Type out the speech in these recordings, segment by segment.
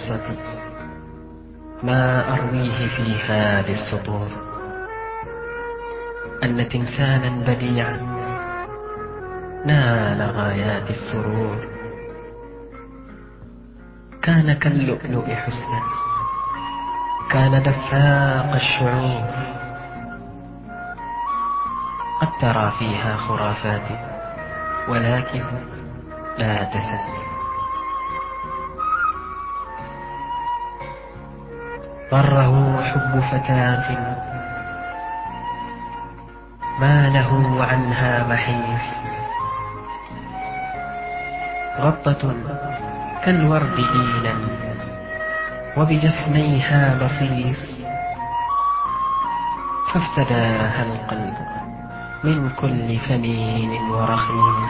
قصتي ما أرويه في هذه السطور، أن تمثالا بديعا نال غايات السرور، كان كاللؤلؤ حسنا، كان دفاق الشعور، قد ترى فيها خرافات ولكن لا تسمي. غره حب فتاة ما له عنها محيص، غطة كالورد دينا وبجفنيها بصيص، فافتداها القلب من كل ثمين ورخيص،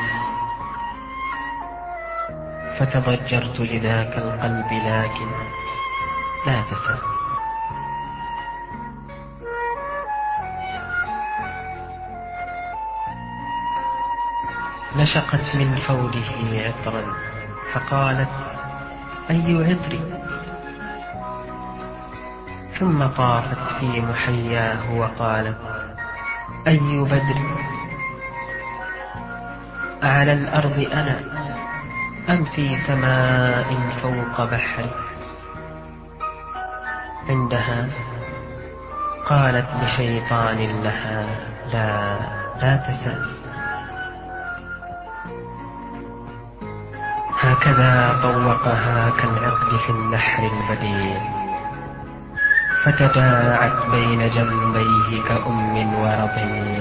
فتضجرت لذاك القلب لكن لا تسأل. نشقت من فوله عطرا فقالت أي عطر، ثم طافت في محياه وقالت أي بدر، أعلى الأرض أنا أم في سماء فوق بحر. عندها قالت لشيطان لها لا تسأل. هكذا طوقها كالعقد في النحر البديع، فتداعت بين جنبيه كأم ورضيع،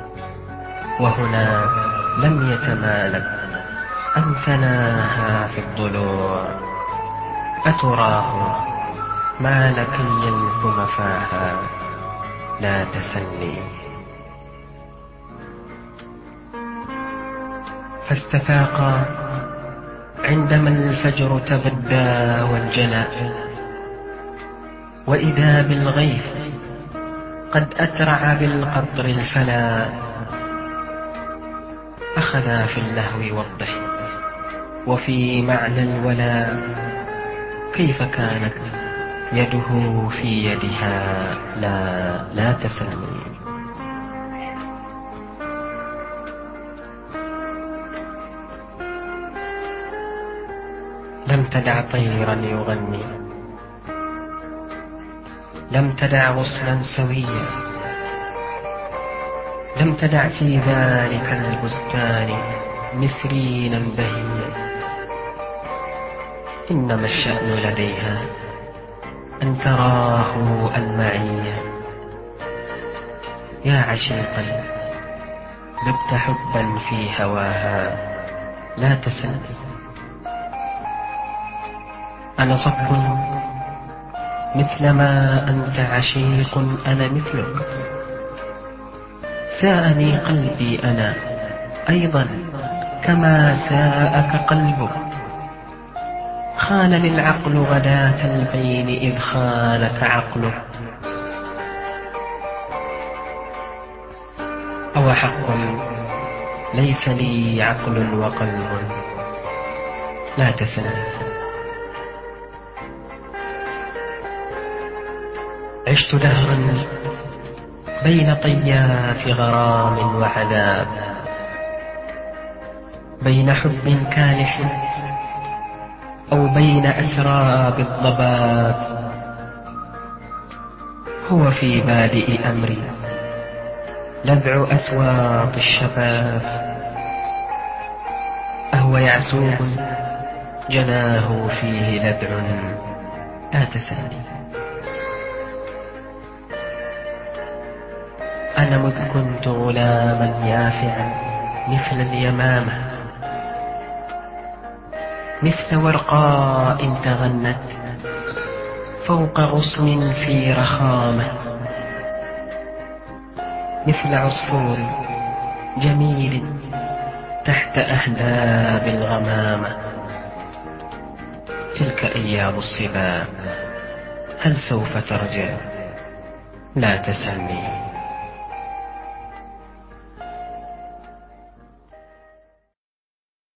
وهنا لم يتمالك أن ثناها في الضلوع، أتراه ما لك يلثم فاها لا تسني. فاستفاقا عندما الفجر تبدى وانجلى، وإذا بالغيث قد أترع بالقطر الفلا، أخذا في اللهو والضحك وفي معنى الولاء، كيف كانت يده في يدها لا تسلي. لم تدع طيرا يغني، لم تدع غصنا سويا، لم تدع في ذلك البستان مسرينا بهيا، إنما الشأن لديها أن تراه المعية. يا عشيقا ذبت حبا في هواها لا تسل. أنا صك مثلما أنت عشيق أنا مثلك، ساءني قلبي أنا أيضا كما ساءك قلبك، خانني العقل غداة البين إذ خانك عقلك. أو حق ليس لي عقل وقلب لا تسل. عشت دهرا بين طيات غرام وعذاب، بين حب كالح أو بين أسراب الضباب، هو في بادئ أمري لذع أسواط الشباب، أهو يعسوب جناه فيه لذع لا تسلي. أنا مذ كنت غلاما يافعا مثل اليمامة، مثل ورقاء تغنت فوق غصن في رخامة، مثل عصفور جميل تحت أهداب الغمامة. تلك أيام الصبا هل سوف ترجع لا تسلني.